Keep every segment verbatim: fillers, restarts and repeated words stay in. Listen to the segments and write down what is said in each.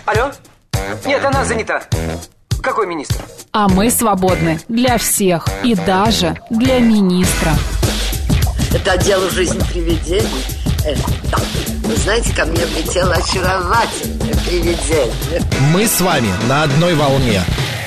Алло? Нет, она занята. Какой министр? А мы свободны для всех и даже для министра. Это дело жизни привидений. Э, да. Вы знаете, ко мне влетело очаровательное привидение. Мы с вами на одной волне.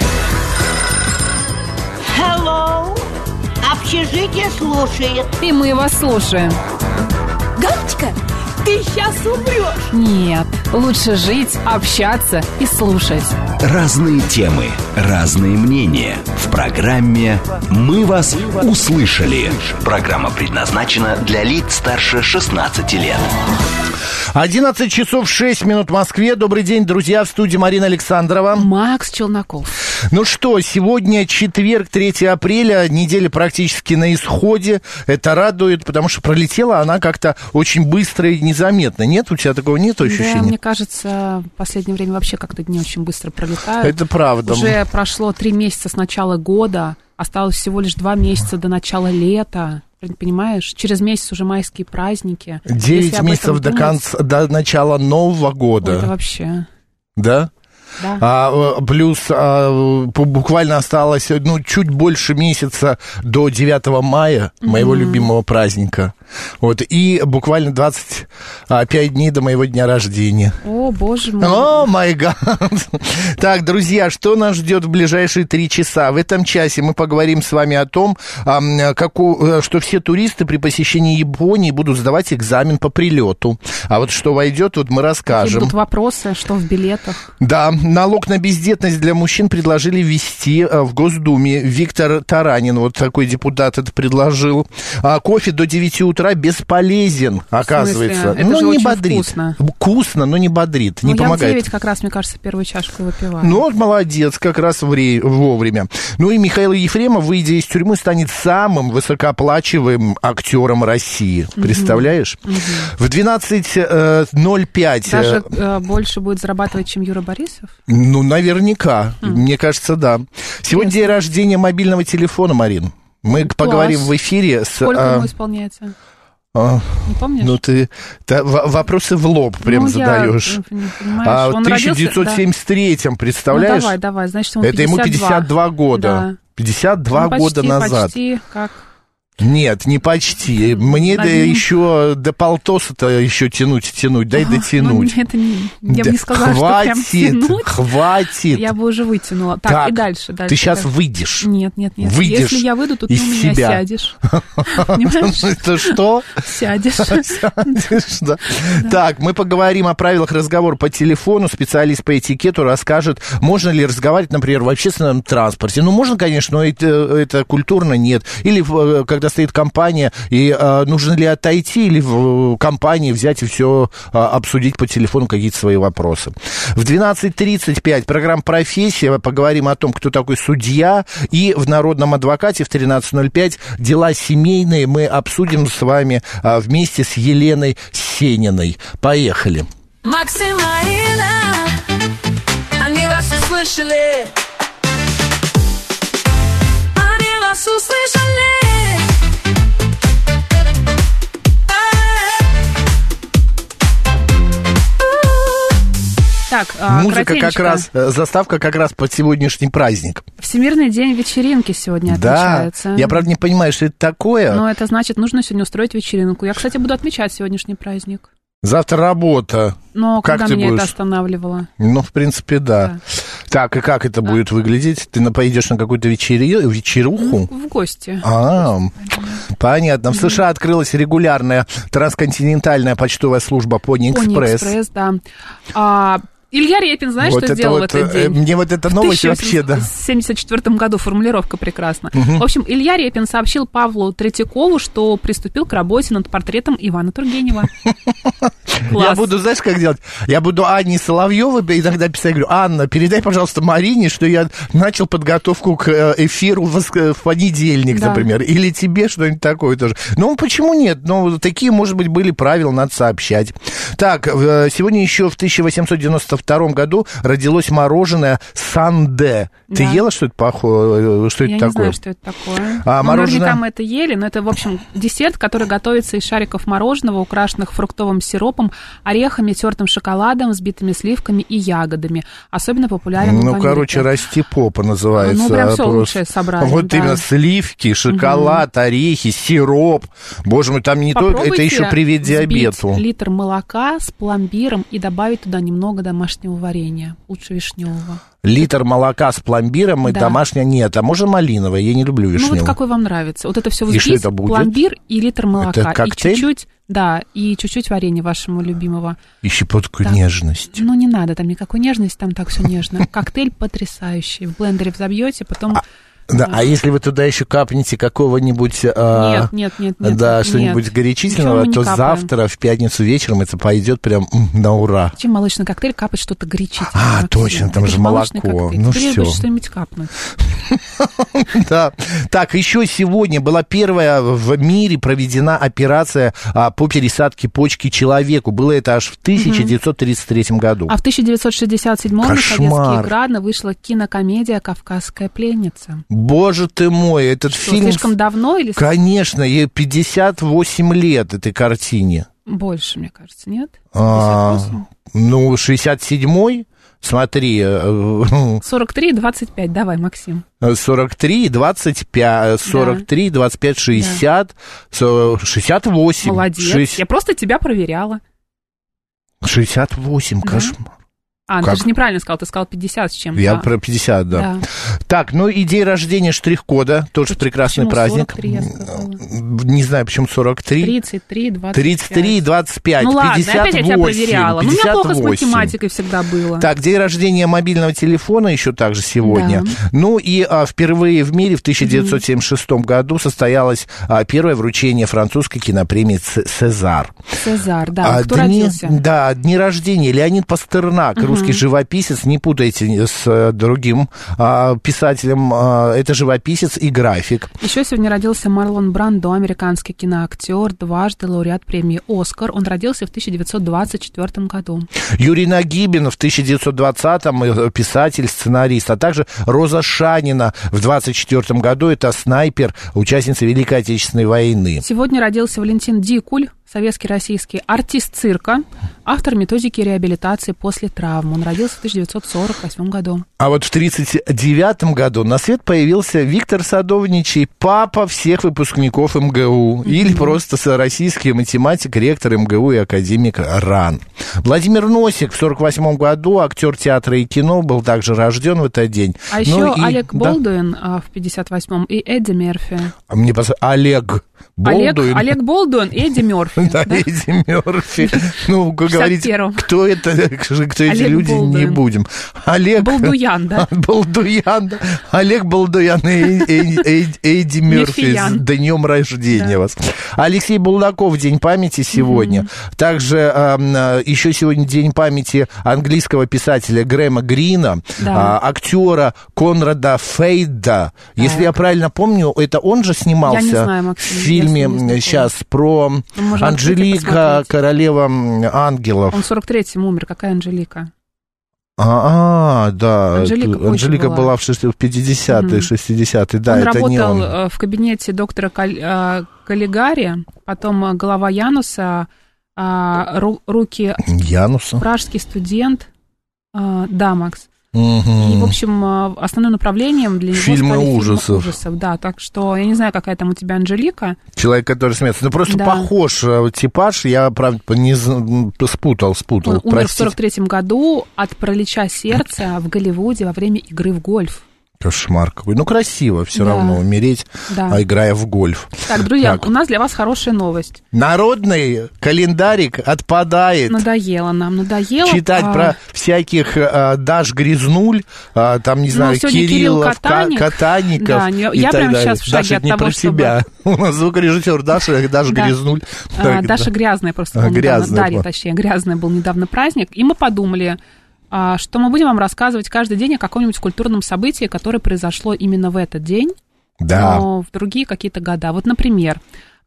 Hello. Общежитие слушает. И мы вас слушаем. Галочка, ты сейчас умрешь. Нет, лучше жить, общаться и слушать. Разные темы, разные мнения. В программе «Мы вас услышали». Программа предназначена для лиц старше шестнадцати лет. одиннадцать часов шесть минут в Москве. Добрый день, друзья, в студии Марина Александрова. Макс Челноков. Ну что, сегодня четверг, третьего апреля, неделя практически на исходе. Это радует, потому что пролетела она как-то очень быстро и незаметно. Нет, у тебя такого нет ощущения? Да, мне кажется, в последнее время вообще как-то дни очень быстро пролетают. Это правда. Уже прошло три месяца с начала года, осталось всего лишь два месяца до начала лета. Понимаешь, через месяц уже майские праздники. Девять месяцев до конца, до начала Нового года. Ой, это вообще. Да? Да. А, плюс а, буквально осталось, ну, чуть больше месяца до девятого мая, моего mm-hmm. любимого праздника. Вот, и буквально двадцать пять дней до моего дня рождения. О, боже мой. О, май гад. Так, друзья, что нас ждет в ближайшие три часа? В этом часе мы поговорим с вами о том, как, что все туристы при посещении Японии будут сдавать экзамен по прилету. А вот что войдет, вот мы расскажем. Какие будут вопросы, что в билетах? Да, налог на бездетность для мужчин предложили ввести в Госдуме. Виктор Таранин, вот такой депутат, это предложил. А кофе до девяти утра бесполезен, оказывается. Это ну, же не очень бодрит. Вкусно. Вкусно, но не бодрит, не ну, помогает. Я в девять как раз, мне кажется, первую чашку выпиваю. Ну, вот молодец, как раз вре- вовремя. Ну и Михаил Ефремов, выйдя из тюрьмы, станет самым высокооплачиваемым актером России. Угу. Представляешь? Угу. В двенадцать ноль пять... Даже э, больше будет зарабатывать, чем Юра Борисов? Ну, наверняка. Угу. Мне кажется, да. Сегодня Ясно. День рождения мобильного телефона, Марин. Мы Класс. Поговорим в эфире с... Сколько а... ему исполняется? А, не помнишь? Ну, ты та, в, вопросы в лоб прям ну, задаешь. Я, а в тысяча девятьсот семьдесят третьем, да. представляешь? Ну, давай, давай, значит, ему Это ему пятьдесят два года. Да. пятьдесят два ну, почти, года назад. Почти как... Нет, не почти. Мне да, еще до полтоса-то еще тянуть, тянуть, дай а, дотянуть. Ну, это не, я да, бы не сказала, хватит, что прям тянуть. Хватит. Я бы уже вытянула. Так, так и дальше, дальше. Ты сейчас дальше. выйдешь. Нет, нет, нет. Выйдешь. Если я выйду, то ты из у меня себя. сядешь. Понимаешь? Это что? Сядешь. Сядешь, да. Так, мы поговорим о правилах разговора по телефону. Специалист по этикету расскажет, можно ли разговаривать, например, в общественном транспорте. Ну, можно, конечно, но это, это культурно нет. Или когда стоит компания, и а, нужно ли отойти или в компании взять и все а, обсудить по телефону какие-то свои вопросы. В двенадцать тридцать пять программа «Профессия». Поговорим о том, кто такой судья. И в «Народном адвокате» в тринадцать ноль пять дела семейные мы обсудим с вами а, вместе с Еленой Сениной. Поехали. Максим, Марина, они вас услышали. Они вас услышали. Так, музыка как раз, заставка как раз под сегодняшний праздник. Всемирный день вечеринки сегодня отмечается. Да, я, правда, не понимаю, что это такое. Но это значит, нужно сегодня устроить вечеринку. Я, кстати, буду отмечать сегодняшний праздник. Завтра работа. Но как когда ты меня будешь? Это останавливало? Ну, в принципе, да. да. Так, и как это да. будет выглядеть? Ты пойдешь на какую-то вечери... вечеруху? В, в гости. А, в гости. Понятно. В США открылась регулярная трансконтинентальная почтовая служба Pony Express. Pony Express, да. А... Илья Репин, знаешь, вот что сделал вот, в этот день? Мне вот эта новость вообще, да. В тысяча восемьсот семьдесят четвёртом году формулировка прекрасна. Угу. В общем, Илья Репин сообщил Павлу Третьякову, что приступил к работе над портретом Ивана Тургенева. Я буду, знаешь, как делать? Я буду Анне Соловьевой иногда писать, говорю, Анна, передай, пожалуйста, Марине, что я начал подготовку к эфиру в понедельник, например. Или тебе что-нибудь такое тоже. Ну, почему нет? Ну, такие, может быть, были правила, надо сообщать. Так, сегодня еще в тысяча восемьсот девяносто втором году родилось мороженое Санде. Ты Да. ела, что это похоже? Что это Я такое? не знаю, что это такое. А, ну, мороженое- наверняка мы это ели, но это, в общем, десерт, который готовится из шариков мороженого, украшенных фруктовым сиропом, орехами, тертым шоколадом, взбитыми сливками и ягодами. Особенно популярен в Ну, Америке. короче, расти попа называется. Ну, прям всё Просто. лучшее собрали, Вот да. именно сливки, шоколад, орехи, сироп. Боже мой, там не только, это Попробуйте еще привет диабету. взбить литр молока с пломбиром и добавить туда немного домашнего варенья, лучше вишневого. Литр молока с пломбиром и Да. домашнее нет. А можно малиновое? Я не люблю Ну, вишневое. вот какой вам нравится. Вот это все И взбить, что это будет? пломбир и литр молока. Это коктейль? И чуть-чуть, да, и чуть-чуть варенья вашего любимого. И щепотку Так. нежности. Ну, не надо там никакой нежности, там так все нежно. Коктейль потрясающий. В блендере взобьете, потом... Да, а если вы туда еще капнете какого-нибудь... а, Нет, нет, нет, нет. Да, нет. что-нибудь Ничего горячительного, мы не то капаем. завтра в пятницу вечером это пойдет прям м, на ура. Чем молочный коктейль капать что-то горячительное? А, Максим? точно, там Это же молочный молоко. коктейль. Ну, Теперь всё. лучше что-нибудь капнуть. Да. Так, еще сегодня была первая в мире проведена операция а, по пересадке почки человеку. Было это аж в тысяча девятьсот тридцать третьем году. А в тысяча девятьсот шестьдесят седьмом на Кошмар. советские экраны вышла кинокомедия «Кавказская пленница». Боже ты мой, этот Что, фильм... слишком давно или Конечно, ей пятьдесят восемь лет этой картине. больше, мне кажется, нет? А, пятьдесят восемь? ну, шестьдесят седьмой, смотри, э, сорок три и двадцать пять, давай, Максим. сорок три, двадцать пять, сорок три, двадцать пять, шестьдесят, шестьдесят восемь. Молодец. шесть- Я просто тебя проверяла. шестьдесят восемь, Да. кошмар. А, Как? ты же неправильно сказал, ты сказал пятьдесят с чем-то. Я про пятьдесят, да. Да. Так, ну и день рождения штрих-кода, тоже Почему прекрасный праздник. сорок три я сказала? Не знаю, почему сорок три. тридцать три, двадцать пять. тридцать три и двадцать пять, Ну ладно, пятьдесят опять я тебя восемь, проверяла. Ну, у меня плохо с пятьдесят восемь. математикой всегда было. Так, день рождения мобильного телефона еще также сегодня. Да. Ну и а, впервые в мире в тысяча девятьсот семьдесят шестом году состоялось а, первое вручение французской кинопремии Ц- «Цезарь». Цезарь, да. А, Кто дни, родился? Да, дни рождения. Леонид Пастернак, русский живописец, не путайте с э, другим а, писателем. А, это живописец и график. Еще сегодня родился Марлон Брандо, американский киноактер, дважды лауреат премии «Оскар». Он родился в тысяча девятьсот двадцать четвёртом году. Юрий Нагибин в тысяча девятьсот двадцатом э, писатель, сценарист, а также Роза Шанина в двадцать четвёртом году. Это снайпер, участница Великой Отечественной войны. Сегодня родился Валентин Дикуль, советский российский артист цирка, автор методики реабилитации после травм. Он родился в тысяча девятьсот сорок восьмом году. А вот в тридцать девятом году на свет появился Виктор Садовничий, папа всех выпускников эм гэ у, mm-hmm. или просто российский математик, ректор эм гэ у и академик РАН. Владимир Носик в сорок восьмом году, актер театра и кино, был также рожден в этот день. А Ну еще и- Олег да. Болдуин а, в пятьдесят восьмом и Эдди Мерфи. А Мне пос... Олег Олег, Болдуин. Олег Болдуин и Эдди Мерфи. Да, да? Эдди Мерфи. Ну, как говорить, шестьдесят первом. кто это, кто эти Олег люди, не Болдуин. будем. Олег... Болдуян, да? Болдуян, да. Олег Болдуян и Эдди- Эдди- Эдди Мерфи. С Мерфиян. днем рождения Да. вас. Алексей Булдаков, день памяти сегодня. Также э, еще сегодня день памяти английского писателя Грэма Грина, Да. а, актера Конрада Фейда. Если я правильно помню, это он же снимался Я не знаю, в Максим, я фильме с ним не знакома. сейчас про Ну, можно Анжелика, посмотреть. королева ангелов. Он в сорок третьем умер. Какая Анжелика? А, а, да. Анжелика Ту- позже Анжелика была. была в шести- в пятидесятые, Мгм. шестидесятые. Да, Он это работал не он. э, в кабинете доктора Каль- э, Каллигари, потом э, голова Януса, э, ру- руки Януса. пражский студент, э, да, Макс. Мгм. И, в общем, э, основным направлением для него Фильмы стали ужасов. фильмы ужасов. Да, так что я не знаю, какая там у тебя Анжелика. Человек, который смеется. Ну, просто Да. похож э, типаж. Я, правда, не з- м, спутал, спутал. Он умер в Простите. сорок третьем году от паралича сердца в Голливуде во время игры в гольф. Кошмар какой. Ну, красиво все Да. равно умереть, Да. а играя в гольф. Так, друзья, Так. у нас для вас хорошая новость. Народный календарик отпадает. Надоело нам, надоело. Читать а, про всяких э, Даш Грязнуль, э, там, не Ну, знаю, сегодня Кирилл Кириллов, Ка- Катаник. Катаников. Да, не- и я так прям далее. сейчас в шаге Даша, от это не того, про чтобы- тебя. У нас звукорежиссер Даша, Даша Да. Грязнуль. А, Так, Даша да. Грязная просто А, был недавно, Грязная Дарья, была. точнее, Грязная был недавно праздник, и мы подумали, а, что мы будем вам рассказывать каждый день о каком-нибудь культурном событии, которое произошло именно в этот день, Да. но в другие какие-то года. Вот, например,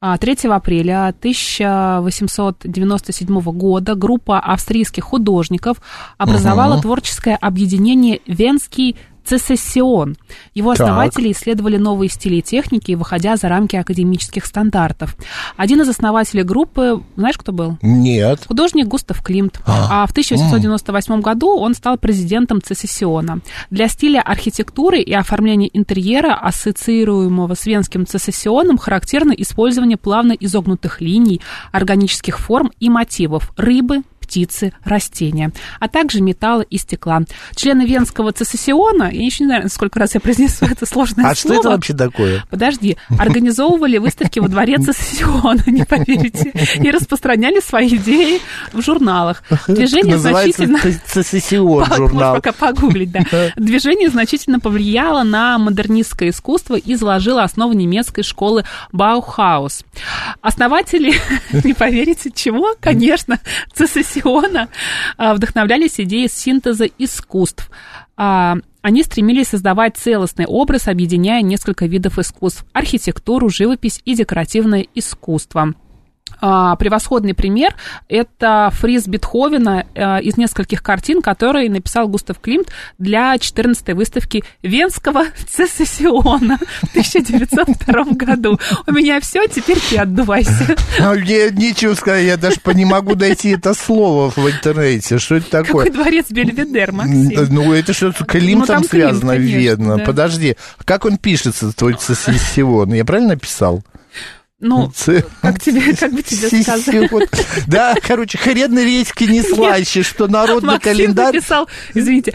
третьего апреля тысяча восемьсот девяносто седьмого года группа австрийских художников образовала угу. творческое объединение «Венский Цесессион». Его основатели так. исследовали новые стили и техники, выходя за рамки академических стандартов. Один из основателей группы, знаешь, кто был? Нет. Художник Густав Климт. А, а в тысяча восемьсот девяносто восьмом году он стал президентом Цесессиона. Для стиля архитектуры и оформления интерьера, ассоциируемого с Венским Цесессионом, характерно использование плавно изогнутых линий, органических форм и мотивов рыбы, птицы, растения, а также металла и стекла. Члены Венского Цесессиона, я еще не знаю, сколько раз я произнесу это сложное а слово. А что это вообще такое? Подожди. Организовывали выставки во дворе Цесессиона, не поверите, и распространяли свои идеи в журналах. Движение значительно... Цесессион журнал. Можно пока погуглить, да. Движение значительно повлияло на модернистское искусство и заложило основу немецкой школы Баухаус. Основатели, не поверите, чего? Конечно, Цесессиона вдохновлялись идеей синтеза искусств. Они стремились создавать целостный образ, объединяя несколько видов искусств: архитектуру, живопись и декоративное искусство. Превосходный пример – это фриз Бетховена из нескольких картин, которые написал Густав Климт для четырнадцатой выставки Венского Цесессиона в тысяча девятьсот втором году. У меня все, теперь ты отдувайся. Мне нечего сказать, я даже не могу найти это слово в интернете. Что это такое? Какой дворец Бельведер, Максим? Ну, это что-то с Климтом ну, связано, Климт, конечно, видно. Да. Подожди, как он пишется, твой Цесессион? Я правильно написал? Ну, Ц... как, тебе, как бы тебе сказать? Да, короче, хрен редьки не слаще, что народный Максим календарь... написал, извините,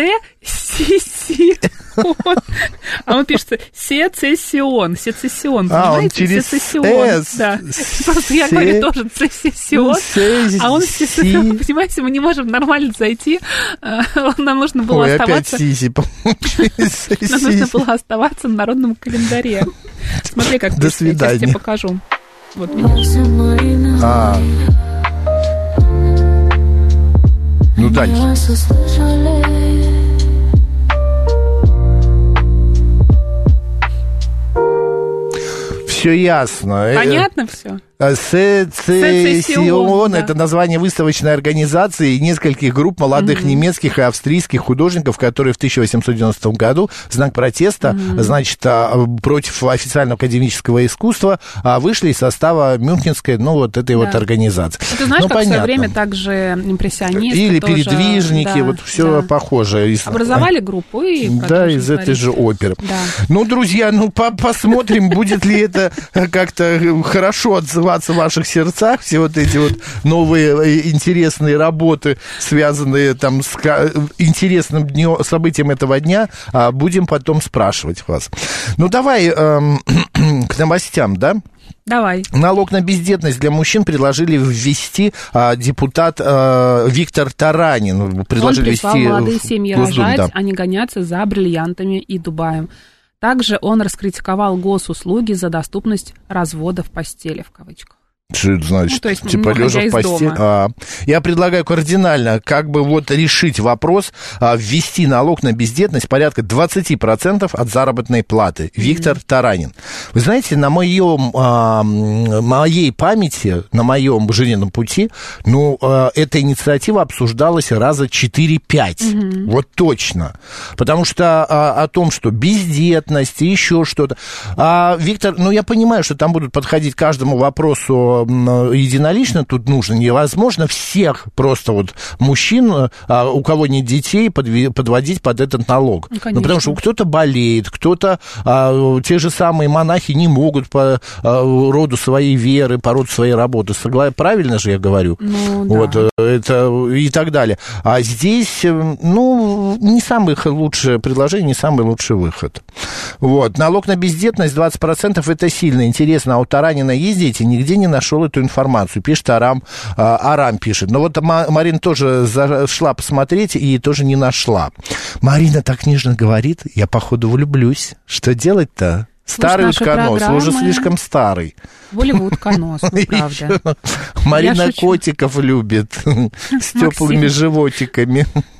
Ц-Си-Си-Он. А он пишется Сецессион, Сецессион, а, он через С. Да. Просто я говорю тоже Цесессион, а он Сецессион. Понимаете, мы не можем нормально зайти. Нам нужно было Ой, оставаться... опять Сиси. Нам нужно было оставаться на народном календаре. Смотри, как До свидания. Я тебе покажу. Вот, а. Ну, дальше. Все ясно. Понятно все? Сецессион да. – это название выставочной организации нескольких групп молодых mm-hmm. немецких и австрийских художников, которые в тысяча восемьсот девяностом году в знак протеста, mm-hmm. значит, против официального академического искусства вышли из состава мюнхенской, ну, вот этой да. вот организации. Ты знаешь, ну, как понятно. в свое время также импрессионисты или тоже, передвижники, да, вот все да. похоже. Образовали группу и... Да, из этой же оперы. Да. Ну, друзья, ну, посмотрим, будет ли это как-то хорошо отзываться в ваших сердцах, все вот эти вот новые интересные работы, связанные там с интересным днем, событием этого дня, будем потом спрашивать вас. Ну, давай эм, к новостям, да? Давай. Налог на бездетность для мужчин предложили ввести а, депутат а, Виктор Таранин. Предложили Он призвал ввести молодые семьи Госдум, рожать, да. а не гоняться за бриллиантами и Дубаем. Также он раскритиковал госуслуги за доступность развода в постели, в кавычках. Что это значит? Ну, то есть, типа лежа в постели. А, я предлагаю кардинально, как бы вот решить вопрос, а, ввести налог на бездетность порядка двадцать процентов от заработной платы. Mm-hmm. Виктор Таранин. Вы знаете, на моем, а, моей памяти, на моем жизненном пути, ну, а, эта инициатива обсуждалась раза четыре-пять. Mm-hmm. Вот точно. Потому что а, о том, что бездетность и еще что-то. А, Виктор, ну, я понимаю, что там будут подходить к каждому вопросу единолично, тут нужно невозможно всех просто вот мужчин, у кого нет детей, подводить под этот налог. Ну, ну, потому что кто-то болеет, кто-то, а, те же самые монахи не могут по а, роду своей веры, по роду своей работы. Согласен, правильно же я говорю? Ну, вот, да. это и так далее. А здесь, ну, не самое лучшее предложение, не самый лучший выход. Вот. Налог на бездетность двадцать процентов это сильно. Интересно, а у Таранина есть дети? Нигде не нашел эту информацию. Пишет Арам, Арам пишет. Но вот Марина тоже зашла посмотреть и тоже не нашла. Марина так нежно говорит, я, походу, влюблюсь. Что делать-то? Старый утконос, вы уже слишком старый. Болевой утконос, ну, правда. Марина котиков любит с теплыми животиками.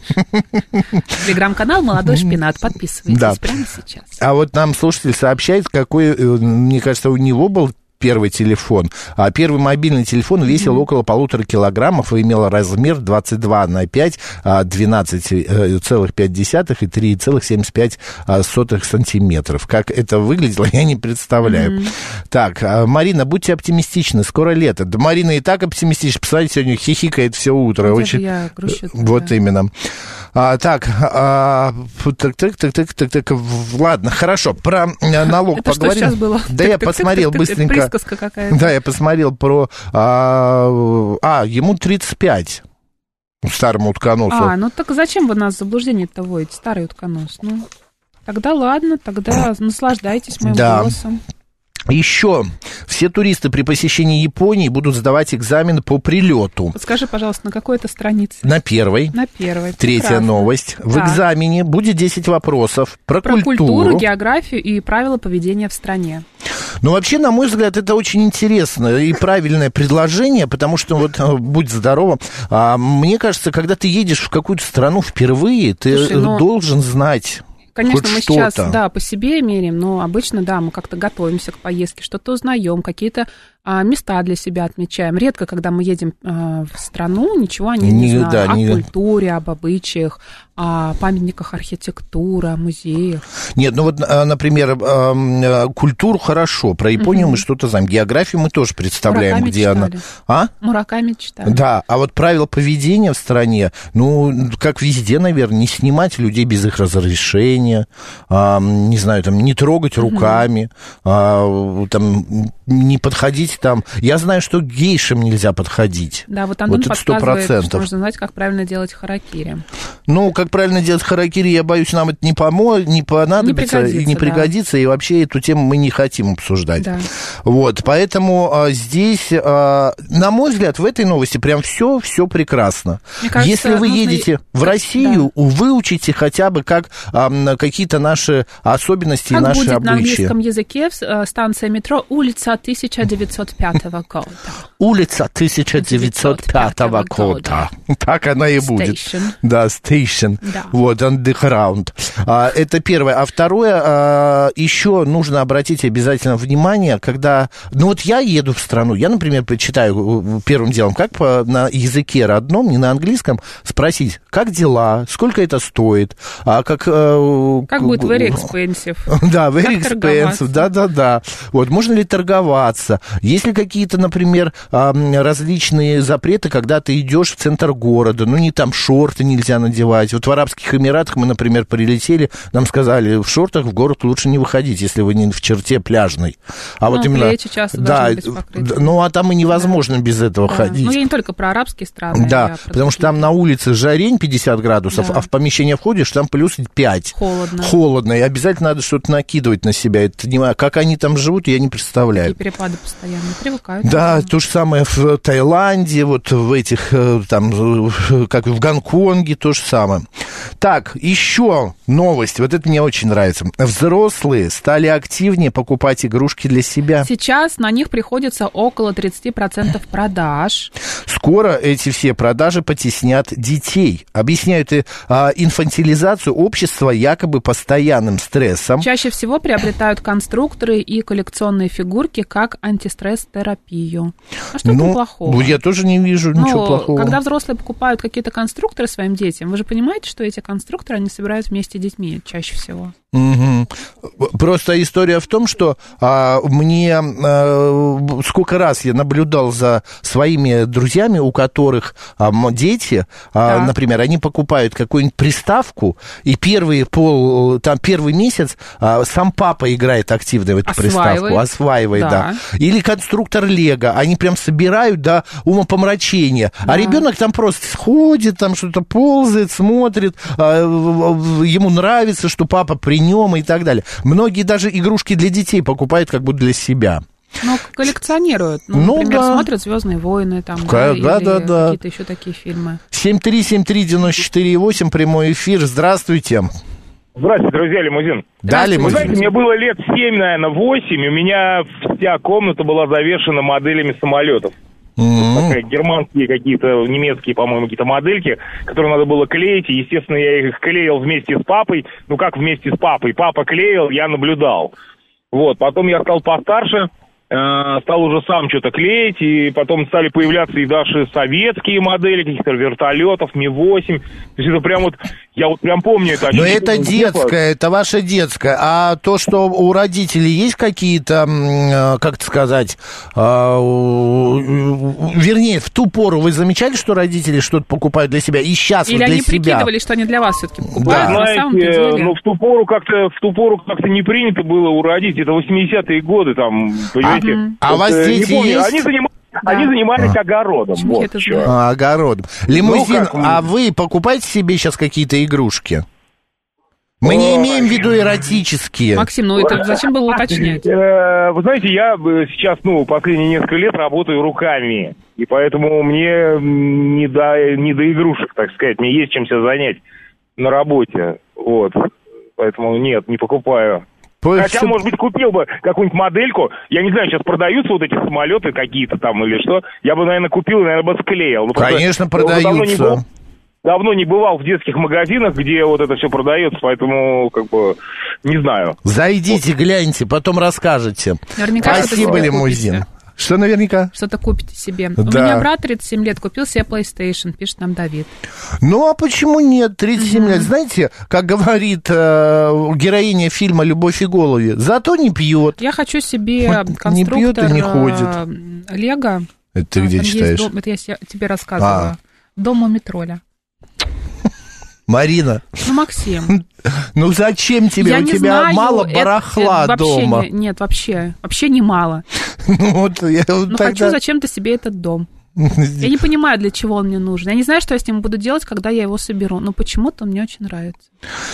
Телеграм-канал «Молодой шпинат». Подписывайтесь да. прямо сейчас. А вот нам слушатель сообщает, какой, мне кажется, у него был первый телефон. А первый мобильный телефон весил mm-hmm. около полутора килограммов и имел размер двадцать два на пять, двенадцать целых пять десятых и три целых семьдесят пять сотых сантиметров. Как это выглядело, я не представляю. Mm-hmm. Так, Марина, будьте оптимистичны, скоро лето. Да Марина и так оптимистична. Посмотрите, сегодня хихикает все утро. Очень... Я грущу. Вот да. именно. А, так, а, так, так, так, так, так, так, ладно, хорошо, про налог это поговорим. Что сейчас было? Да я посмотрел быстренько. Присказка какая-то. Да, я посмотрел про... А, а ему тридцать пять, старому утконосу. А, ну так зачем вы нас в заблуждение-то вводите, старый утконос? Ну, тогда ладно, тогда наслаждайтесь моим да. голосом. Еще все туристы при посещении Японии будут сдавать экзамен по прилету. Подскажи, пожалуйста, на какой это странице? На первой. На первой. Третья Прекрасно. новость. В так. экзамене будет десять вопросов про, про культуру. культуру, географию и правила поведения в стране. Ну, вообще, на мой взгляд, это очень интересно и правильное предложение, потому что, вот, будь здорова, а, мне кажется, когда ты едешь в какую-то страну впервые, ты Слушай, ну... должен знать... Конечно, хоть мы что-то. сейчас, да, по себе меряем, но обычно, да, мы как-то готовимся к поездке, что-то узнаем, какие-то а, места для себя отмечаем. Редко, когда мы едем а, в страну, ничего о ней не, не знаем. Да, о не... культуре, об обычаях, о памятниках архитектуры, о музеях. Нет, ну вот, например, культуру хорошо, про Японию угу. мы что-то знаем, географию мы тоже представляем, Мураками где читали. она... А? Мураками читали. Да, а вот правила поведения в стране, ну, как везде, наверное, не снимать людей без их разрешения, а, не знаю, там, не трогать руками, угу. а, там, не подходить там... Я знаю, что к гейшам нельзя подходить. Да, вот Антон вот подсказывает, что нужно знать, как правильно делать харакири. Ну, как правильно делать харакири, я боюсь, нам это не поможет, не понадобится, не и не пригодится, да. и вообще эту тему мы не хотим обсуждать. Да. Вот, поэтому а, здесь, а, на мой взгляд, в этой новости прям все, все прекрасно. Кажется, если вы нужно... едете в Россию, да. выучите хотя бы как а, какие-то наши особенности как и наши будет обычаи. На английском языке станция метро улица тысяча девятьсот пятого года. Улица тысяча девятьсот пятого года. Так она и будет. Station. Да, station. Да. Вот, underground. А, это первое. А второе, а, еще нужно обратить обязательно внимание, когда... Ну, вот я еду в страну, я, например, читаю первым делом, как по, на языке родном, не на английском, спросить, как дела, сколько это стоит, а как... Как будет very expensive. Да, very expensive, да-да-да. Вот, можно ли торговаться? Есть ли какие-то, например, различные запреты, когда ты идешь в центр города, ну, не там шорты нельзя надевать. Вот в Арабских Эмиратах мы, например, прилетели, нам сказали, в шортах в город лучше не выходить, если вы не в черте пляжной. А ну, вот именно... плечи часто да, должны быть покрыты. Ну, а там и невозможно да. без этого да. ходить. Ну, я не только про арабские страны. Да, потому что там на улице жарень пятьдесят градусов, да. а в помещение входишь, там плюс пять. Холодно. Холодно, и обязательно надо что-то накидывать на себя. Это не... Как они там живут, я не представляю. Такие перепады постоянно, привыкают. Да, то же самое в Таиланде, вот в этих, там, как в Гонконге, то же самое. Так, еще новость, вот это мне очень нравится. Взрослые стали активнее покупать игрушки для себя. Сейчас на них приходится около тридцать процентов продаж. Скоро эти все продажи потеснят детей. Объясняют и, а, инфантилизацию общества якобы постоянным стрессом. Чаще всего приобретают конструкторы и коллекционные фигурки как антистресс-терапию. А что ну, там плохого? Я тоже не вижу ну, ничего плохого. Когда взрослые покупают какие-то конструкторы своим детям, вы же понимаете, что эти конструкторы они собирают вместе с детьми чаще всего. Угу. Просто история в том, что а, мне а, сколько раз я наблюдал за своими друзьями, у которых а, дети, а, например, они покупают какую-нибудь приставку, и первый пол, там первый месяц а, сам папа играет активно в эту осваивает. приставку, осваивает, да. да. Или конструктор Лего, они прям собирают до умопомрачения, да. а ребенок там просто сходит, там что-то ползает, смотрит, а, ему нравится, что папа принес и так далее. Многие даже игрушки для детей покупают как будто для себя. Ну, коллекционируют. Ну, ну например, да. смотрят «Звездные войны», там, да, да, да, или да, какие-то еще такие фильмы. семь три семь три девять четыре восемь, прямой эфир. Здравствуйте. Здравствуйте, друзья, лимузин. Да, лимузин. Вы знаете, мне было лет семь, наверное, восемь, и у меня вся комната была завешена моделями самолетов. Mm-hmm. Такая, германские какие-то, немецкие, по-моему, какие-то модельки, которые надо было клеить, и, естественно, я их клеил вместе с папой. Ну, как вместе с папой? Папа клеил, я наблюдал. Вот, потом я стал постарше, стал уже сам что-то клеить, и потом стали появляться и даже советские модели каких-то вертолетов, Ми восемь. То есть это прям вот, я вот прям помню это. Но это детское, это ваше детское. А то, что у родителей есть какие-то, как это сказать, вернее, в ту пору вы замечали, что родители что-то покупают для себя, и сейчас Или вот для они себя? прикидывали, что они для вас все-таки покупают? Да. На самом-то Знаете, деле. ну в ту пору как-то в ту пору как-то не принято было у родителей. Это восьмидесятые годы, там, понимаете? А у вас Вот, дети не помню, есть? Они занимались, Да. они занимались А. огородом. Почему Вот я это чё. знаю? А, огородом. Лимузин, Ну, как вы- а вы покупаете себе сейчас какие-то игрушки? Мы не Ой. имеем в виду эротические. Максим, ну это зачем было уточнять? Э, Вы знаете, я э, сейчас, ну, последние несколько лет работаю руками, и поэтому мне м, не до, не до игрушек, так сказать. Мне есть чем себя занять на работе, вот. Поэтому нет, не покупаю. По- Хотя, всё- может быть, купил бы какую-нибудь модельку. Я не знаю, сейчас продаются вот эти самолеты какие-то там или что. Я бы, наверное, купил и, наверное, бы склеил. Ну, просто Конечно, я уже давно не продаются. был- Давно не бывал в детских магазинах, где вот это все продается, поэтому, как бы, не знаю. Зайдите, гляньте, потом расскажете. Наверняка что-то Спасибо, себе лимузин. купите. Что наверняка? Что-то купите себе. Да. У меня брат тридцать семь лет купил себе PlayStation, пишет нам Давид. Ну, а почему нет? тридцать семь лет. Знаете, как говорит э, героиня фильма «Любовь и голуби», зато не пьет. Я хочу себе Вот не конструктор пьет и не ходит. э, Лего. Это ты А, где там есть читаешь? дом- это я се- тебе рассказывала. А. Дом Мумитроля. Марина, Ну, Максим, ну зачем тебе? я У не тебя знаю, мало это- барахла это вообще дома. не- нет, вообще, вообще немало. Ну, вот я вот Ну, тогда- хочу зачем-то себе этот дом. Я не понимаю, для чего он мне нужен. Я не знаю, что я с ним буду делать, когда я его соберу. Но почему-то он мне очень нравится.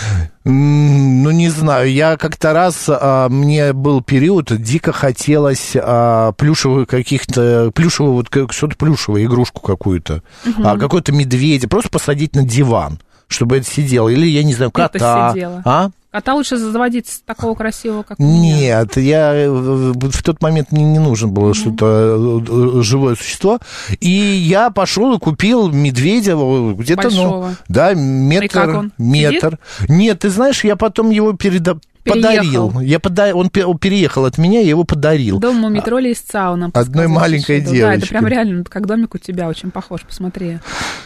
М, Ну, не знаю, я как-то раз, а, мне был период, дико хотелось а, плюшевых каких-то, плюшевую, вот как- что-то плюшевую, игрушку какую-то, а, какой-то медведя, просто посадить на диван, чтобы это сидело, или, я не знаю, Это кота. сидело. А? Кота лучше заводить с такого красивого, как у меня. Нет, я э, в тот момент мне не нужно было что-то э, живое существо, и я пошел и купил медведя э, где-то, ну, Большого. да, И метр, как он? метр. Нет, ты знаешь, я потом его переда... Переехал. подарил. Я пода... Он пе- он переехал от меня, я его подарил. Дом Мумитроля из ЦАУ нам Одной подсказывает маленькой Шишида. Да, это девочки. прям реально как домик у тебя, очень похож, посмотри.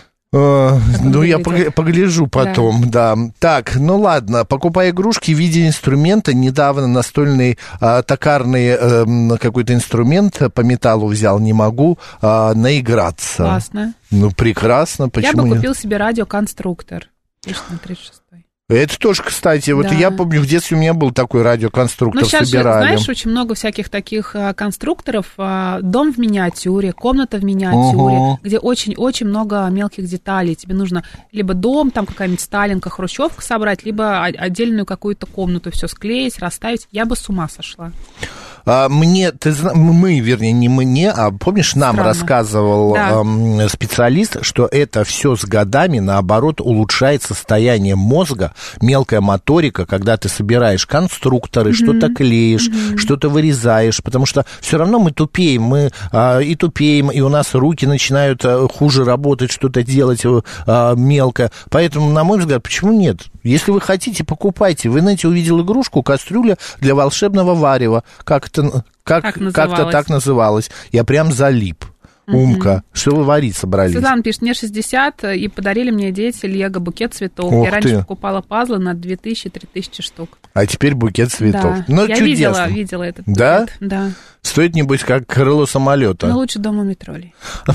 Э, Ну, я выглядит. погля- погляжу потом, да. Так, ну ладно, покупай игрушки в виде инструмента. Недавно настольный а, токарный эм, какой-то инструмент по металлу взял, не могу а, наиграться. Классно. Ну, прекрасно, Я почему бы нет? купил себе радиоконструктор. Пишет на тридцать шестой. Это тоже, кстати, вот Да. я помню, в детстве у меня был такой радиоконструктор, Ну, сейчас же, собирали. знаешь, очень много всяких таких а, конструкторов. А, дом в миниатюре, комната в миниатюре, Ага. где очень-очень много мелких деталей. Тебе нужно либо дом, там какая-нибудь Сталинка, Хрущевка собрать, либо о- отдельную какую-то комнату все склеить, расставить. Я бы с ума сошла. А, мне, ты зна- мы, вернее, не мне, а помнишь, нам Странно. рассказывал Да. эм, специалист, что это все с годами, наоборот, улучшает состояние мозга, мелкая моторика, когда ты собираешь конструкторы, что-то клеишь, что-то вырезаешь, потому что все равно мы тупеем, мы а, и тупеем, и у нас руки начинают а, хуже работать, что-то делать а, мелко. Поэтому, на мой взгляд, почему нет? Если вы хотите, покупайте. Вы, знаете, увидел игрушку, кастрюля для волшебного варева. Как это, как, Как как-то называлось? так называлось. Я прям залип. Умка. Что вы варить собрались? Сюзан пишет, мне шестьдесят, и подарили мне дети Лего букет цветов. Ух Я раньше ты. покупала пазлы на две тысячи - три тысячи штук. А теперь букет цветов. Да. Ну, Я чудесно. видела, видела этот Да? букет. Да? Стоит, небось, как крыло самолета. Но лучше дома Мумитролей.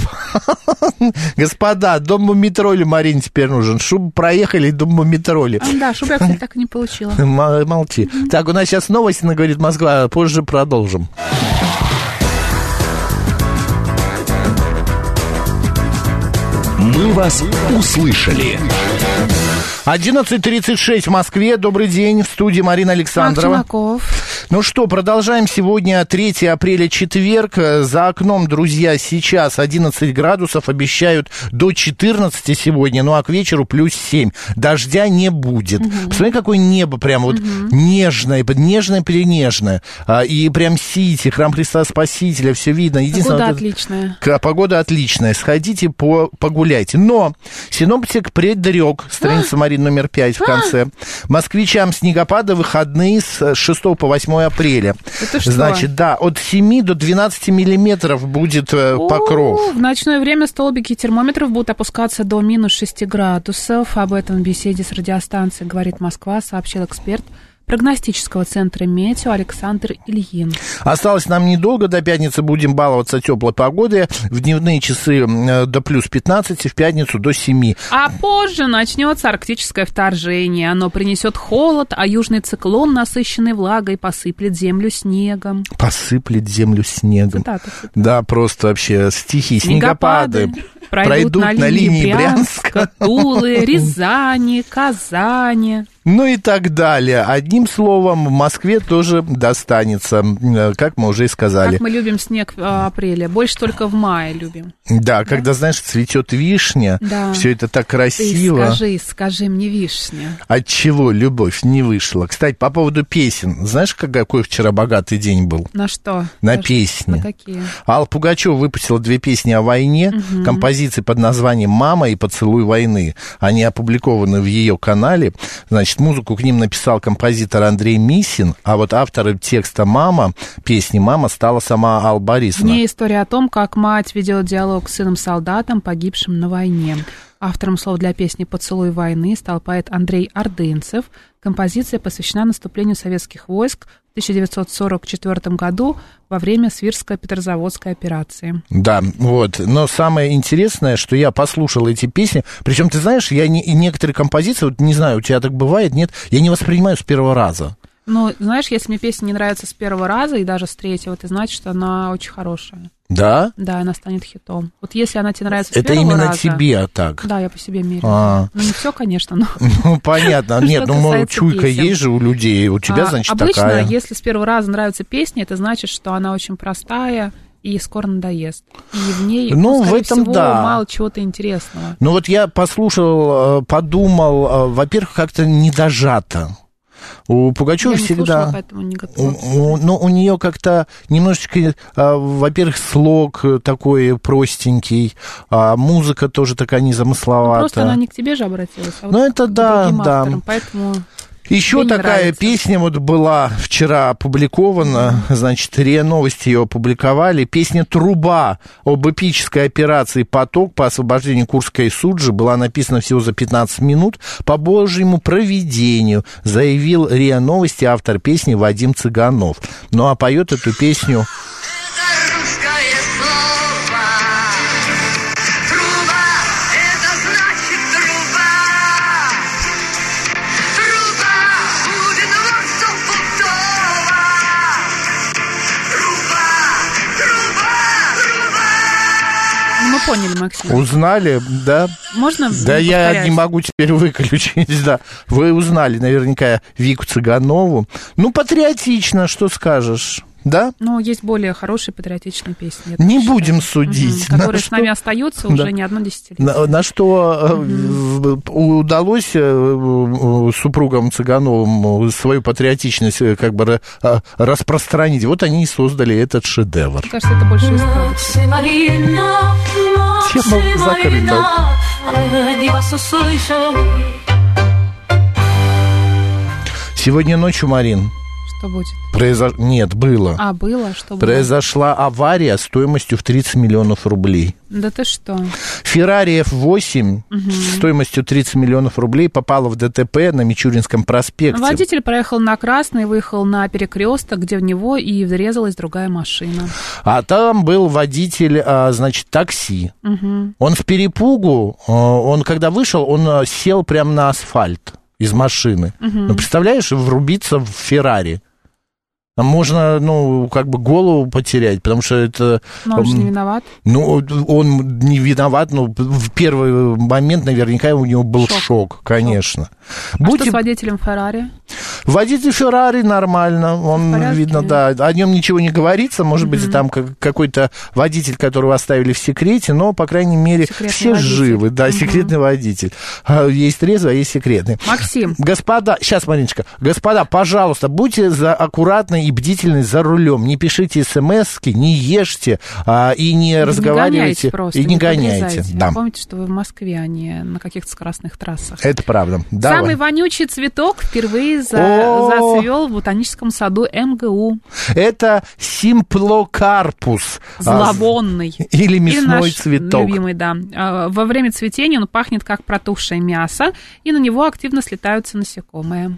Господа, дом Мумитроли Марине теперь нужен. Шубу проехали, дом Мумитроли. А, да, шубу я, кстати, так и не получила. М- Молчи. Так, у нас сейчас новости, на говорит Москва, а позже продолжим. «Мы вас услышали». одиннадцать тридцать шесть в Москве. Добрый день. В студии Марина Александрова. Марк Чумаков. Ну что, продолжаем. Сегодня третьего апреля, четверг. За окном, друзья, сейчас одиннадцать градусов. Обещают до четырнадцати сегодня. Ну а к вечеру плюс семь. Дождя не будет. Угу. Посмотри, какое небо прям вот угу. нежное, нежное-перенежное. А, и прям Сити, храм Христа Спасителя. Все видно. Погода вот отличная. Это, погода отличная. Сходите, по, погуляйте. Но синоптик предрек. Страница Марина номер пять в конце. Москвичам снегопады, выходные с шестого по восьмое седьмое апреля. Это что? Значит, да, от семи до двенадцати миллиметров будет э, покров. О, в ночное время столбики термометров будут опускаться до минус шести градусов. Об этом в беседе с радиостанцией «Говорит Москва» сообщил эксперт прогностического центра «Метео» Александр Ильин. Осталось нам недолго, до пятницы будем баловаться теплой погодой. В дневные часы до плюс пятнадцати, в пятницу до семи. А позже начнется арктическое вторжение. Оно принесет холод, а южный циклон, насыщенный влагой, посыплет землю снегом. Посыплет землю снегом. Цитата, цитата. Да, просто вообще стихи. Снегопады, Снегопады пройдут, пройдут на, на линии Брянска, Тулы, Рязани, Казани. Ну и так далее. Одним словом, в Москве тоже достанется, как мы уже и сказали. Как мы любим снег в апреле. Больше только в мае любим. Да, да? Когда, Да? знаешь, цветет вишня, да. Все это так красиво. Ты скажи, скажи мне вишня. От чего любовь не вышла? Кстати, по поводу песен. Знаешь, какой вчера богатый день был? На что? На Скажи, песни. На какие? Алла Пугачева выпустила две песни о войне, угу. композиции под названием «Мама» и «Поцелуй войны». Они опубликованы в ее канале. Значит, музыку к ним написал композитор Андрей Мисин, а вот автором текста «Мама», песни «Мама» стала сама Алла Борисовна. В ней история о том, как мать ведет диалог с сыном-солдатом, погибшим на войне. Автором слов для песни «Поцелуй войны» стал поэт Андрей Ордынцев. Композиция посвящена наступлению советских войск в тысяча девятьсот сорок четвёртом году во время Свирско-Петрозаводской операции. Да, вот. Но самое интересное, что я послушал эти песни, причем, ты знаешь, я не, некоторые композиции, вот не знаю, у тебя так бывает, нет, я не воспринимаю с первого раза. Ну, знаешь, если мне песня не нравится с первого раза и даже с третьего, это значит, что она очень хорошая. Да? Да, она станет хитом. Вот если она тебе нравится с это первого раза... Это именно тебе так? Да, я по себе меряю. А. Ну, не все, конечно, но... Ну, понятно. Нет, ну, чуйка есть же у людей, у тебя, значит, такая. Обычно, если с первого раза нравится песня, это значит, что она очень простая и скоро надоест. И в ней, ну, в этом, всего, да. мало чего-то интересного. Ну, вот я послушал, подумал, во-первых, как-то недожато. У Пугачёвой всегда, слушала, поэтому не готова. у, ну, у нее как-то немножечко, а, во-первых, слог такой простенький, а музыка тоже такая незамысловатая. Ну, просто она не к тебе же обратилась, а вот ну, это к да, другим да. авторам, поэтому... Еще такая нравится. Песня вот была вчера опубликована, значит, РИА Новости ее опубликовали. Песня «Труба» об эпической операции «Поток» по освобождению Курской Суджи была написана всего за пятнадцать минут. По Божьему провидению, заявил РИА Новости автор песни Вадим Цыганов. Ну, а поет эту песню... Поняли, Максим. Узнали, да? Можно? Да, я не могу теперь выключить, да. Вы узнали наверняка Вику Цыганову. Ну, патриотично, что скажешь? Да? Ну, есть более хорошие патриотичные песни. Не будем судить. Угу, которые с нами остаются уже да. не одно десятилетие. На, на что угу. удалось супругам Цыгановым свою патриотичность как бы распространить. Вот они и создали этот шедевр. Мне кажется, это больше из Тема закрыта. Сегодня ночью, Марин. Что будет? Произош... Нет, было. А, было? Что было? Произошла авария стоимостью в тридцать миллионов рублей. Да ты что? Феррари эф восемь угу. стоимостью тридцать миллионов рублей попала в ДТП на Мичуринском проспекте. Водитель проехал на красный, выехал на перекресток, где в него и врезалась другая машина. А там был водитель, значит, такси. Угу. Он с перепугу, он когда вышел, он сел прямо на асфальт из машины. Угу. Ну, представляешь, врубиться в Феррари. Можно, ну, как бы голову потерять, потому что это... Но он же не виноват. Ну, он не виноват, но в первый момент наверняка у него был шок, шок конечно. Шок. А Будьте... что с водителем Феррари? Водитель Феррари нормально, он, видно, да, о нем ничего не говорится, может mm-hmm. быть, там какой-то водитель, которого оставили в секрете, но, по крайней мере, секретный все водитель. Живы, да, mm-hmm. секретный водитель. Есть трезвый, а есть секретный. Максим. Господа, сейчас, Мариночка, господа, пожалуйста, будьте за аккуратны и бдительны за рулем, не пишите смс-ки, не ешьте а, и не, не разговаривайте. Просто, и не, не гоняйте. Да. Помните, что вы в Москве, а не на каких-то скоростных трассах. Это правда. Давай. Самый вонючий цветок впервые за О-о-о. Зацвел в ботаническом саду эм гэ у. Это симплокарпус. Зловонный. Или мясной Или наш цветок. Любимый, да. Во время цветения он пахнет как протухшее мясо, и на него активно слетаются насекомые.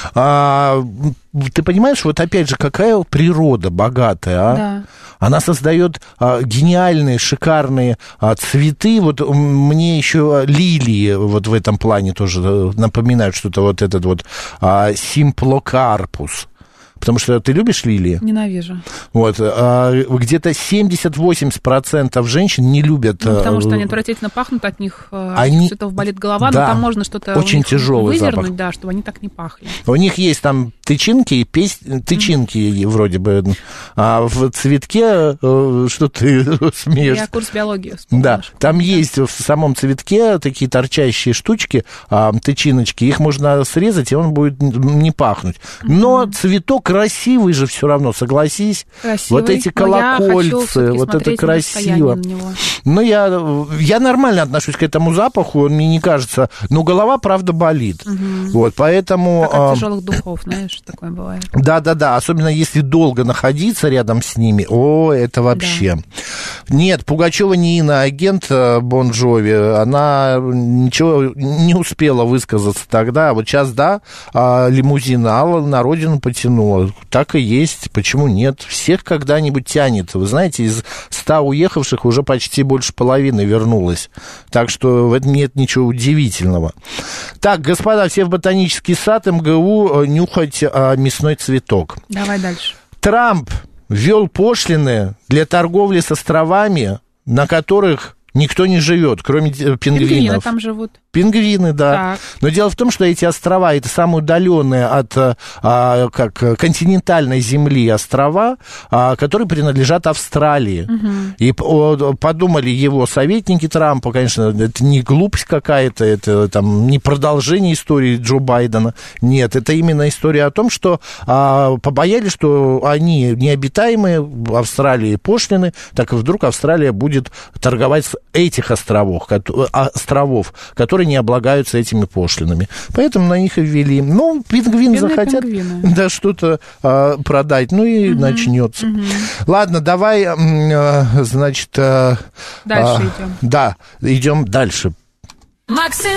А, ты понимаешь, вот опять же, какая природа богатая, а? Да. Она создает а, гениальные, шикарные а, цветы. Вот мне еще лилии вот в этом плане тоже напоминают что-то вот этот вот а, симплокарпус. Потому что ты любишь лилии? Ненавижу. Вот, а, где-то семьдесят-восемьдесят процентов женщин не любят... Ну, потому что они отвратительно пахнут, от них они... цветов болит голова, да, но там можно что-то очень тяжелый выдернуть, запах. Да, чтобы они так не пахли. У них есть там тычинки, пес... тычинки mm-hmm. вроде бы, а в цветке, что ты смеешься? Я курс биологии вспомнила. Да, там да. есть в самом цветке такие торчащие штучки, тычиночки, их можно срезать, и он будет не пахнуть. Mm-hmm. Но цветок красивый же все равно, согласись. Красивый. Вот эти колокольцы, вот это красиво. Ну, я, я нормально отношусь к этому запаху, он мне не кажется, но голова, правда, болит. Угу. Вот, поэтому... Как от тяжелых духов, знаешь, такое бывает. Да-да-да, особенно если долго находиться рядом с ними, о, это вообще... Да. Нет, Пугачева не иноагент Бон Джови, она ничего не успела высказаться тогда, вот сейчас, да, лимузин Алла на родину потянула. Так и есть, почему нет? Всех когда-нибудь тянет. Вы знаете, из ста уехавших уже почти больше половины вернулось. Так что в этом нет ничего удивительного. Так, господа, все в ботанический сад эм гэ у нюхать а, мясной цветок. Давай дальше. Трамп ввел пошлины для торговли с островами, на которых никто не живет, кроме пингвинов. Пингвины там живут. Пингвины, да. Так. Но дело в том, что эти острова, это самые удаленные от а, как, континентальной земли острова, а, которые принадлежат Австралии. Угу. И о, подумали его советники Трампа, конечно, это не глупость какая-то, это там не продолжение истории Джо Байдена. Нет, это именно история о том, что а, побоялись, что они необитаемые, в Австралии пошлины, так и вдруг Австралия будет торговать с этих островов, островов, которые не облагаются этими пошлинами. Поэтому на них и ввели. Ну, пингвины захотят да, что-то а, продать, ну и угу, начнется. Угу. Ладно, давай, а, значит... А, дальше а, идем. Да, идем дальше. Максим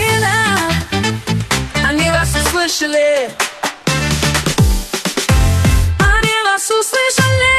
Аина, они вас услышали. Они вас услышали.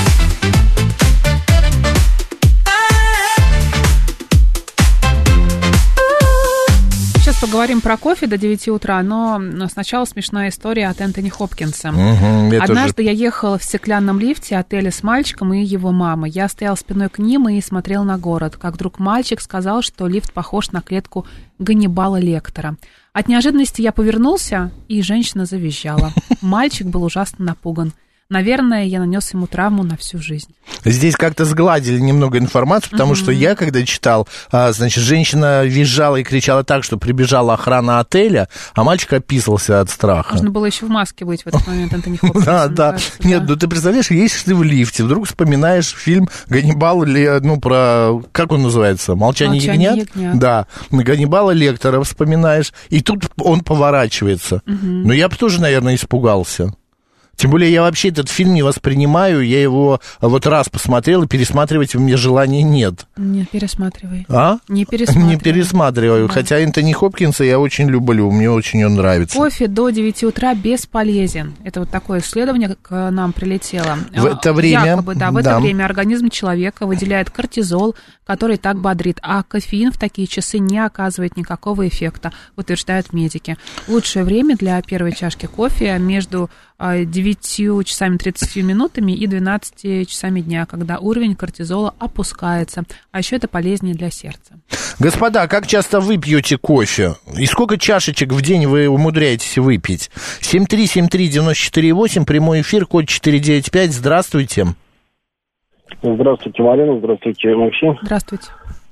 Сейчас поговорим про кофе до девяти утра, но сначала смешная история от Энтони Хопкинса. Угу, Однажды же... я ехала в стеклянном лифте отеля с мальчиком и его мамой. Я стоял спиной к ним и смотрел на город, как вдруг мальчик сказал, что лифт похож на клетку Ганнибала Лектора. От неожиданности я повернулся, и женщина завизжала. Мальчик был ужасно напуган. Наверное, я нанес ему травму на всю жизнь. Здесь как-то сгладили немного информацию, потому mm-hmm. что я, когда читал, а, значит, женщина визжала и кричала так, что прибежала охрана отеля, а мальчик описался от страха. Можно было еще в маске быть в этот момент, Энтони Хопкинс. Да, да. Нет, ну ты представляешь, едешь ты в лифте, вдруг вспоминаешь фильм «Ганнибал», ну, про, как он называется, «Молчание ягнят»? Да, «Ганнибала Лектора» вспоминаешь, и тут он поворачивается. Но я бы тоже, наверное, испугался. Тем более я вообще этот фильм не воспринимаю, я его вот раз посмотрел, и пересматривать у меня желания нет. Не пересматривай. А? Не пересматривай. Не пересматриваю, да. Хотя Энтони Хопкинса я очень люблю, мне очень он нравится. Кофе до девяти утра бесполезен. Это вот такое исследование к нам прилетело. В это время... Якобы, да, в да. это время организм человека выделяет кортизол, который так бодрит, а кофеин в такие часы не оказывает никакого эффекта, утверждают медики. Лучшее время для первой чашки кофе между девятью часами тридцатью минутами и двенадцатью часами дня, когда уровень кортизола опускается. А еще это полезнее для сердца. Господа, как часто вы пьете кофе? И сколько чашечек в день вы умудряетесь выпить? семь три семь три девять четыре восемь, прямой эфир, код четыре девять пять. Здравствуйте. Здравствуйте, Марина. Здравствуйте, Максим. Здравствуйте.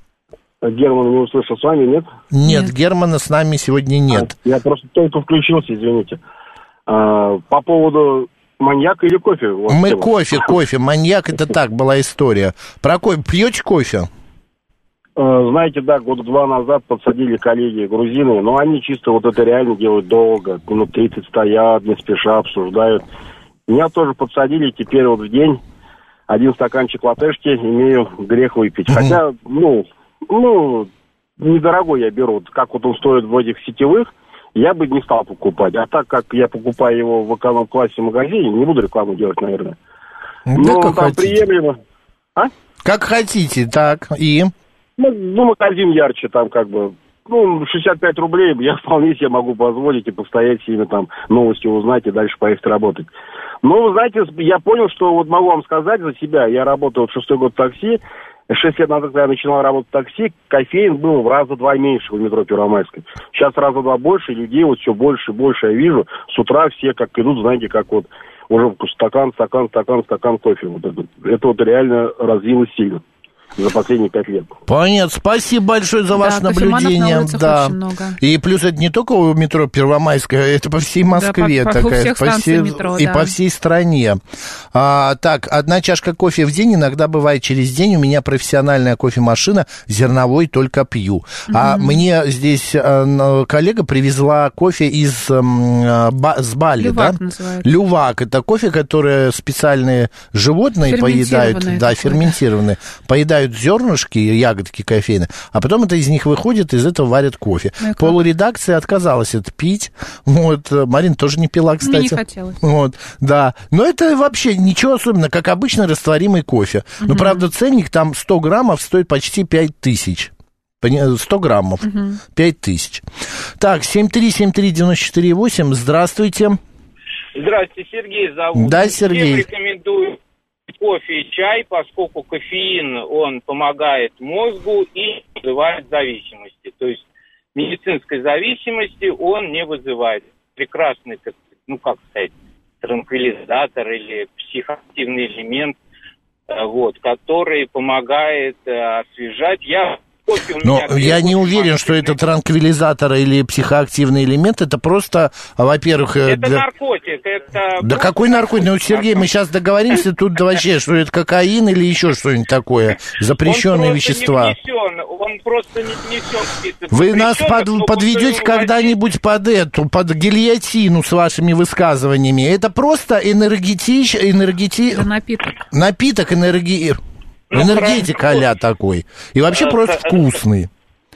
Герман не услышал с вами, нет? Нет, нет. Германа с нами сегодня нет. А, я просто только включился, извините. А, по поводу маньяка или кофе? Мы кофе, кофе. Маньяк, это так, была история. Про кофе. Пьете кофе? Знаете, да, года два назад подсадили коллеги грузины, но они чисто вот это реально делают долго. Минут тридцать стоят, не спеша обсуждают. Меня тоже подсадили, теперь вот в день один стаканчик латешки имею грех выпить. Хотя, ну, ну, недорогой я беру. Как вот он стоит в этих сетевых, я бы не стал покупать. А так как я покупаю его в эконом-классе в магазине, не буду рекламу делать, наверное. Ну, там хотите. приемлемо. А? Как хотите, так, и... Ну, ну, магазин ярче, там как бы, ну, шестьдесят пять рублей я вполне себе могу позволить и постоять с ними, там, новости узнать и дальше поехать работать. Но, вы знаете, я понял, что вот могу вам сказать за себя, я работаю вот шестой год в такси, шесть лет назад, когда я начинал работать в такси, кофеин был в раза два меньше в метро Первомайской. Сейчас раза два больше, людей вот все больше и больше я вижу, с утра все как идут, знаете, как вот уже стакан, стакан, стакан, стакан кофе. Вот это, это вот реально развилось сильно за последние пять лет. Понятно. Спасибо большое за ваше да, наблюдение. Да. И плюс это не только у метро Первомайская, это по всей Москве да, по, такая, по, по всей метро, и да. по всей стране. А, так, одна чашка кофе в день, иногда бывает через день. У меня профессиональная кофемашина, зерновой только пью. Mm-hmm. А мне здесь а, коллега привезла кофе из а, ба, с Бали, Лювак да? называется. Лювак. Это кофе, которое специальные животные поедают, да, ферментированные, поедают зернышки, ягодки кофейные, а потом это из них выходит, из этого варят кофе. Ну, полредакции отказалась это пить. Вот, Марина тоже не пила, кстати. Мне не хотелось. Вот, да. Но это вообще ничего особенного, как обычно растворимый кофе. Угу. Но, правда, ценник там сто граммов стоит почти пять тысяч. сто граммов, угу. пять тысяч. Так, семь три семь три девять четыре восемь, здравствуйте. Здравствуйте, Сергей зовут. Да, Сергей. Всем рекомендую кофе и чай, поскольку кофеин, он помогает мозгу и вызывает зависимости. То есть медицинской зависимости он не вызывает. Прекрасный, ну как сказать, транквилизатор или психоактивный элемент, вот, который помогает освежать. Я Но я не уверен, что это транквилизатор или психоактивный элемент. Это просто, во-первых... Это для... наркотик. Это да какой наркотик? Ну, Сергей, мы сейчас договоримся тут да вообще, что это кокаин или еще что-нибудь такое. Запрещенные он вещества. Не внесен, он просто не внесен в список. Вы нас под, подведете когда-нибудь под эту, под гильотину с вашими высказываниями. Это просто энергетич... энергети... Это напиток. Напиток энерги... Ну, энергетика а-ля такой. И вообще просто вкусный.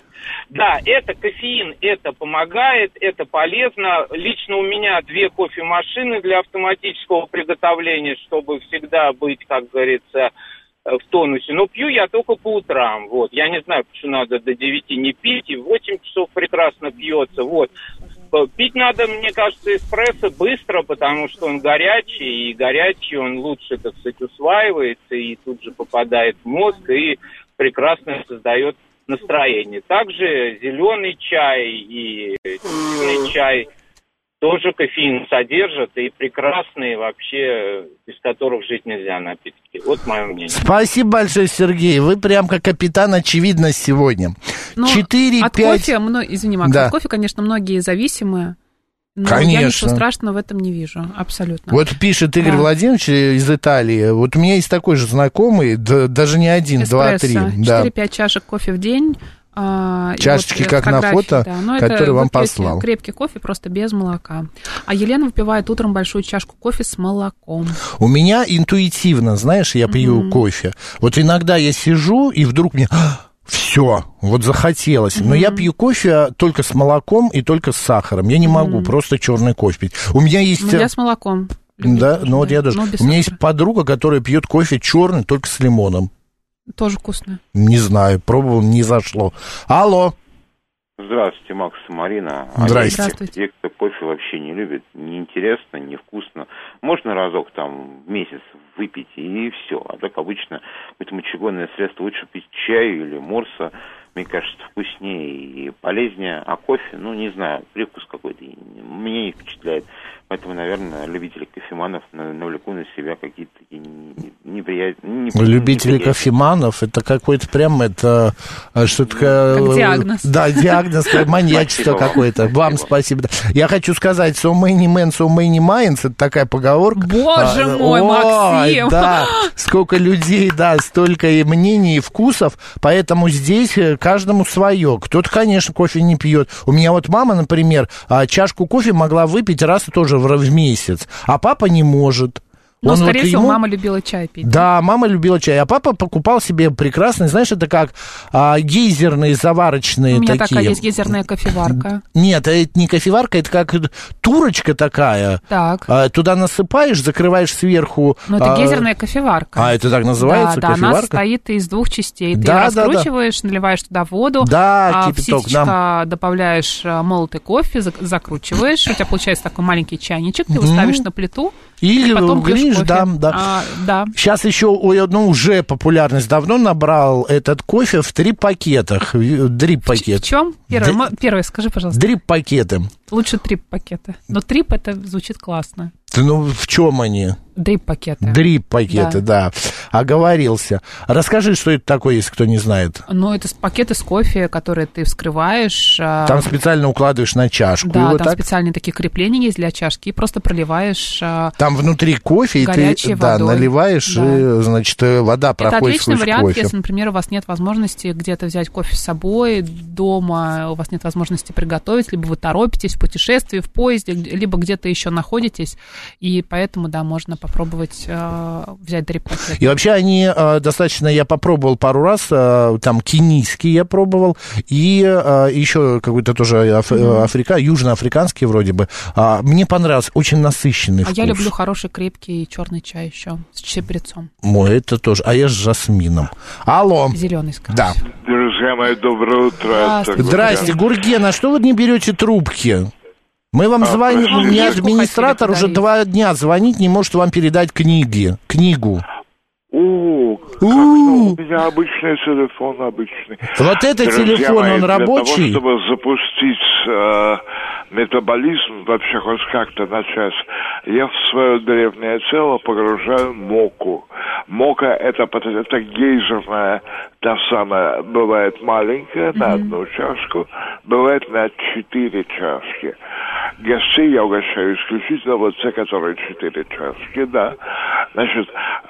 Да, это кофеин, это помогает, это полезно. Лично у меня две кофемашины для автоматического приготовления, чтобы всегда быть, как говорится, в тонусе. Но пью я только по утрам. Вот. Я не знаю, почему надо до девяти не пить, и в восемь часов прекрасно пьется. Вот. Пить надо, мне кажется, эспрессо быстро, потому что он горячий, и горячий он лучше, так сказать, усваивается, и тут же попадает в мозг, и прекрасно создает настроение. Также зеленый чай и черный чай тоже кофеин содержат, и прекрасные вообще, без которых жить нельзя напитки. Вот мое мнение. Спасибо большое, Сергей. Вы прям как капитан очевидность сегодня. четыре, от пять... кофе, мно... извини, Макс, да. От кофе, конечно, многие зависимые. Но конечно. Я ничего страшного в этом не вижу, абсолютно. Вот пишет Игорь да. Владимирович из Италии. Вот у меня есть такой же знакомый, да, даже не один, эспрессо. два, три. четыре-пять да. чашек кофе в день. Чашечки, вот, как на фото, да. который вам послал. Крепкий кофе, просто без молока. А Елена выпивает утром большую чашку кофе с молоком. У меня интуитивно, знаешь, я пью mm-hmm. кофе. Вот иногда я сижу, и вдруг мне... Все, вот захотелось. Mm-hmm. Но я пью кофе только с молоком и только с сахаром. Я не mm-hmm. могу просто черный кофе пить. У меня есть... Ну, я с молоком. Да, тоже, ну вот да. я даже... У меня сахара. Есть подруга, которая пьет кофе черный только с лимоном. Тоже вкусно. Не знаю, пробовал, не зашло. Алло. Здравствуйте, Макс и Марина. Здравствуйте. Здравствуйте. Те, кто кофе вообще не любит, неинтересно, невкусно. Можно разок там в месяц выпить, и все. А так обычно какое-то мочегонное средство лучше пить чаю или морса. Мне кажется, вкуснее и полезнее. А кофе, ну, не знаю, привкус какой-то меня не впечатляет. Поэтому, наверное, любители кофеманов навлеку на себя какие-то такие неприятные... Любители кофеманов, это какой-то прям, это что-то... Как диагноз. Да, диагноз, маньячество какое-то. Вам спасибо. Я хочу сказать, so many men, so many minds, это такая поговорка. Боже мой, Максим! Да, сколько людей, да, столько и мнений, и вкусов, поэтому здесь каждому свое. Кто-то, конечно, кофе не пьет. У меня вот мама, например, чашку кофе могла выпить раз и тоже в месяц, а папа не может. Ну, Он скорее вот всего, ему... мама любила чай пить. Да, мама любила чай, а папа покупал себе прекрасный, знаешь, это как а, гейзерные, заварочные У меня такие. такая есть гейзерная кофеварка. Нет, это не кофеварка, это как турочка такая. Так. А, туда насыпаешь, закрываешь сверху. Ну, это а... гейзерная кофеварка. А, это так называется, да, кофеварка? Да, она состоит из двух частей. Ты да, ее да, раскручиваешь, да. наливаешь туда воду, да, а кипяток, в ситечко да. добавляешь молотый кофе, закручиваешь, у тебя получается такой маленький чайничек, ты его ставишь на плиту, или и потом греешь, да, да. А, да. Сейчас еще, ну, уже популярность давно набрал этот кофе в дрип-пакетах. Дрип-пакет. В чем? Первое, Д... Первое, скажи, пожалуйста. Дрип-пакеты. Лучше трип-пакеты. Но трип это звучит классно. Ну, в чем они? Дрип-пакеты. Дрип-пакеты, да. да. Оговорился. Расскажи, что это такое, если кто не знает. Ну, это пакеты с кофе, которые ты вскрываешь. Там специально укладываешь на чашку. Да, там так... специальные такие крепления есть для чашки, и просто проливаешь там внутри кофе, и ты да, наливаешь, да. и, значит, вода проходит сквозь кофе. Это отличный вариант, кофе. Если, например, у вас нет возможности где-то взять кофе с собой дома, у вас нет возможности приготовить, либо вы торопитесь в путешествии, в поезде, либо где-то еще находитесь, и поэтому, да, можно попробовать э, взять дрип-пакет. И вообще они э, достаточно, я попробовал пару раз, э, там кенийский я пробовал, и э, еще какой-то тоже аф, mm-hmm. африка, южноафриканский вроде бы. А, мне понравился, очень насыщенный а вкус. А я люблю хороший крепкий черный чай еще с чабрецом. Мой, это тоже, а я с жасмином. Алло. Зеленый, скажем. Да. Друзья мои, доброе утро. Здравствуйте. Здрасте, Гурген, а что вы не берете трубки? Мы вам а, звоним, мне администратор уже два дня звонит, не может вам передать книги, книгу. О, как, ну, у меня обычный телефон, обычный. Вот это Друзья телефон, мои, он рабочий? Для того, чтобы запустить э, метаболизм, вообще хоть как-то начать, я в свое древнее тело погружаю моку. Мока это, это гейзерная, та самая, бывает маленькая, mm-hmm. на одну чашку, бывает на четыре чашки. Гостей я угощаю исключительно вот те, которые четыре чашки, да. Значит,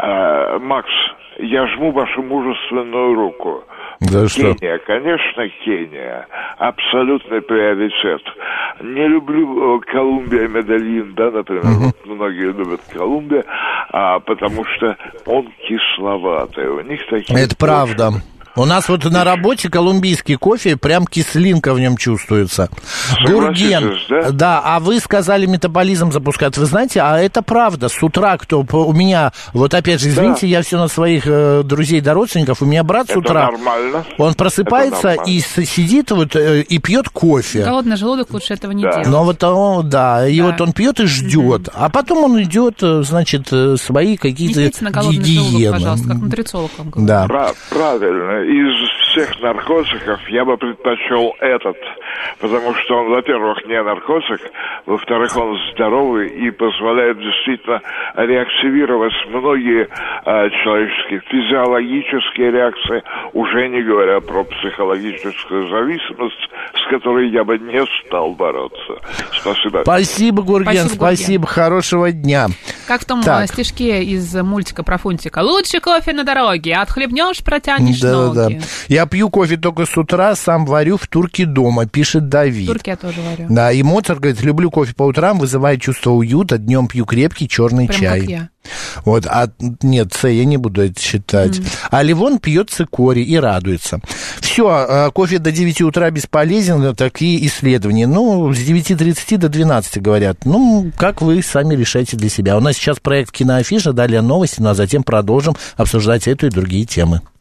э, Макс, я жму вашу мужественную руку. Да что? Кения, конечно, Кения. Абсолютный приоритет. Не люблю Колумбия, Медельин, да, например. Uh-huh. Вот многие любят Колумбия, а, потому что он кисловатый. У них такие... Это правда. У нас вот на работе колумбийский кофе, прям кислинка в нем чувствуется. Гурген, да? да, а вы сказали метаболизм запускать. Вы знаете, а это правда. С утра, кто у меня, вот опять же, извините, да. я все на своих э, друзей да родственников, у меня брат с это утра, нормально. он просыпается и сидит вот э, и пьет кофе. Голодный желудок лучше этого не да. делать. Но вот он, да, и да. вот он пьет и ждет, mm-hmm. а потом он идет, значит, свои какие-то гигиены. Пожалуйста, как нутрициолог вам говорит. Да. Пра- правильно. Из всех наркотиков я бы предпочел этот, потому что он, во-первых, не наркотик, во-вторых, он здоровый и позволяет действительно реактивировать многие а, человеческие физиологические реакции, уже не говоря про психологическую зависимость, с которой я бы не стал бороться. Спасибо. Спасибо, Гурген, спасибо, спасибо. Хорошего дня. Как в том так. стишке из мультика про Фунтика. Лучше кофе на дороге, отхлебнешь, протянешь да, ноги. Да. Я пью кофе только с утра, сам варю в турке дома, пишет Давид. В турке я тоже варю. Да, и Моцарт говорит, люблю кофе по утрам, вызывает чувство уюта, днем пью крепкий черный Прям чай. Как я. Вот, а нет, С я не буду это считать. Mm. А Ливон пьет цикорий и радуется. Все, кофе до девяти утра бесполезен, такие исследования. Ну, с девяти тридцати до двенадцати говорят. Ну, как вы сами решаете для себя. У нас сейчас проект «Киноафиша», далее новости, ну а затем продолжим обсуждать эту и другие темы.